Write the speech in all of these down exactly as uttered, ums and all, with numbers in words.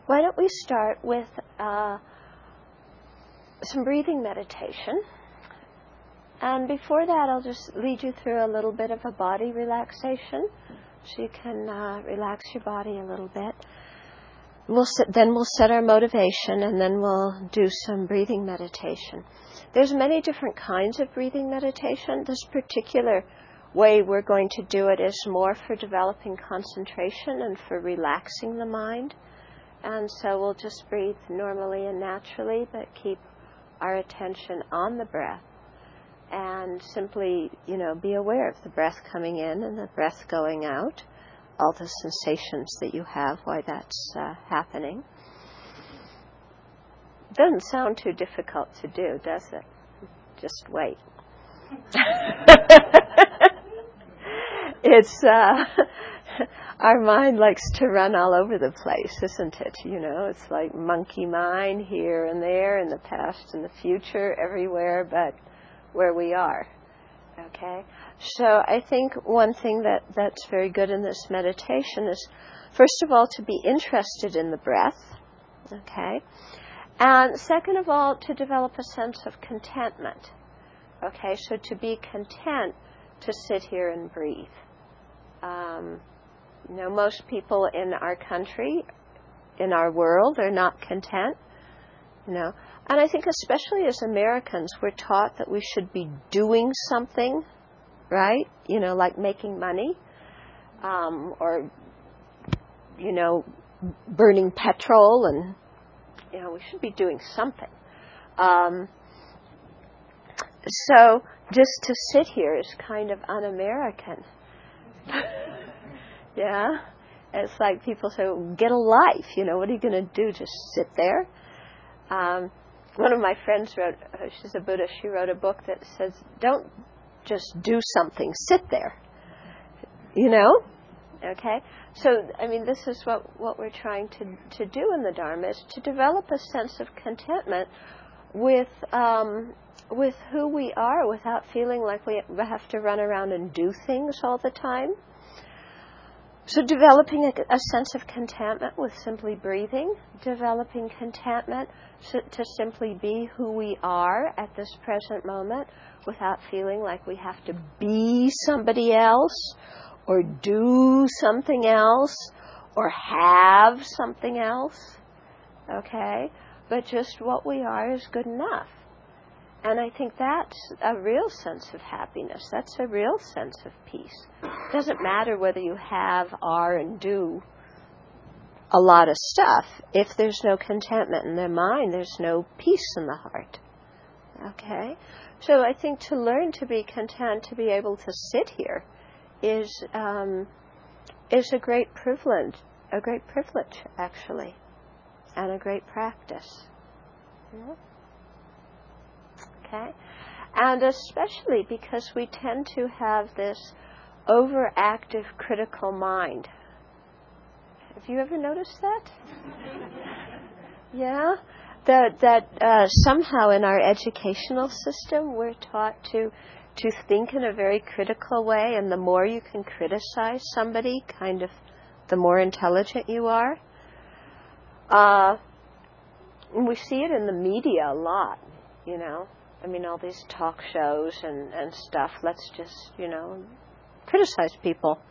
why don't we start with uh, some breathing meditation. And before that, I'll just lead you through a little bit of a body relaxation, so you can uh, relax your body a little bit. We'll set, then we'll set our motivation, and then we'll do some breathing meditation. There's many different kinds of breathing meditation. This particular way we're going to do it is more for developing concentration and for relaxing the mind. And so we'll just breathe normally and naturally, but keep our attention on the breath. And simply, you know, be aware of the breath coming in and the breath going out, all the sensations that you have while that's uh, happening. Doesn't sound too difficult to do, does it? Just wait. It's, uh, our mind likes to run all over the place, isn't it? You know, it's like monkey mind here and there, in the past and the future, everywhere but where we are. Okay? So I think one thing that, that's very good in this meditation is, first of all, to be interested in the breath. Okay? And second of all, to develop a sense of contentment. Okay? So to be content to sit here and breathe. Um, you know, most people in our country, in our world, are not content. You know, and I think especially as Americans, we're taught that we should be doing something, right? You know, like making money, um, or, you know, burning petrol, and, you know, we should be doing something. Um, so just to sit here is kind of un-American. Yeah? It's like people say, well, get a life, you know, what are you going to do, just sit there? Um, one of my friends wrote, uh, she's a Buddhist, she wrote a book that says, don't just do something, sit there. You know? Okay? So, I mean, this is what, what we're trying to, to do in the Dharma, is to develop a sense of contentment with, um, with who we are, without feeling like we have to run around and do things all the time. So developing a, a sense of contentment with simply breathing, developing contentment so, to simply be who we are at this present moment without feeling like we have to be somebody else or do something else or have something else, okay? But just what we are is good enough. And I think that's a real sense of happiness. That's a real sense of peace. It doesn't matter whether you have, are, and do a lot of stuff. If there's no contentment in the mind, there's no peace in the heart. Okay? So I think to learn to be content, to be able to sit here, is um, is a great privilege, a great privilege, actually, and a great practice. Yeah? Okay? And especially because we tend to have this overactive critical mind. Have you ever noticed that? Yeah? That, that uh, somehow in our educational system we're taught to, to think in a very critical way, and the more you can criticize somebody, kind of the more intelligent you are. Uh, we see it in the media a lot, you know. I mean, all these talk shows and, and stuff, let's just, you know, criticize people.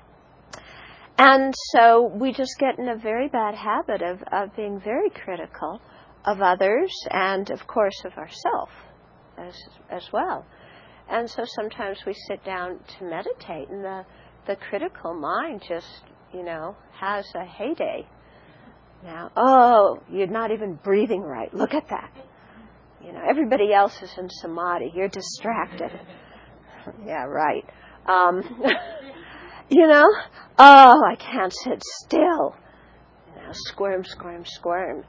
And so we just get in a very bad habit of, of being very critical of others and, of course, of ourselves as as well. And so sometimes we sit down to meditate, and the, the critical mind just, you know, has a heyday. Now, oh, you're not even breathing right. Look at that. You know, everybody else is in samadhi. You're distracted. Yeah, right. Um, you know, oh, I can't sit still. You know, squirm, squirm, squirm.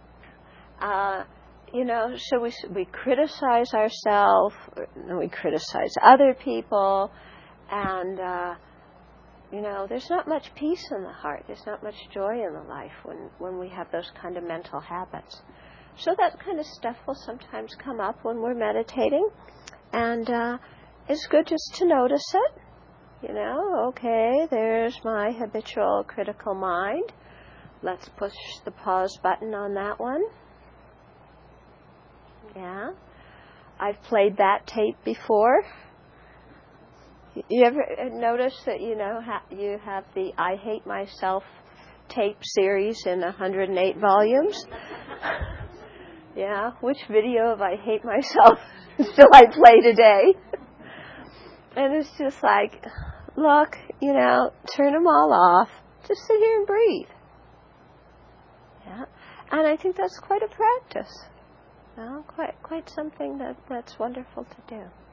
Uh, you know, so we we criticize ourselves, and we criticize other people, and uh, you know, there's not much peace in the heart. There's not much joy in the life when when we have those kind of mental habits. So that kind of stuff will sometimes come up when we're meditating, and uh, it's good just to notice it. You know, okay, there's my habitual critical mind. Let's push the pause button on that one. Yeah. I've played that tape before. You ever notice that, you know, ha- you have the I Hate Myself tape series in one hundred eight volumes? Yeah. Which video of I Hate Myself still I play today? And it's just like, look, you know, turn them all off. Just sit here and breathe. Yeah. And I think that's quite a practice. You know, quite quite something that, that's wonderful to do.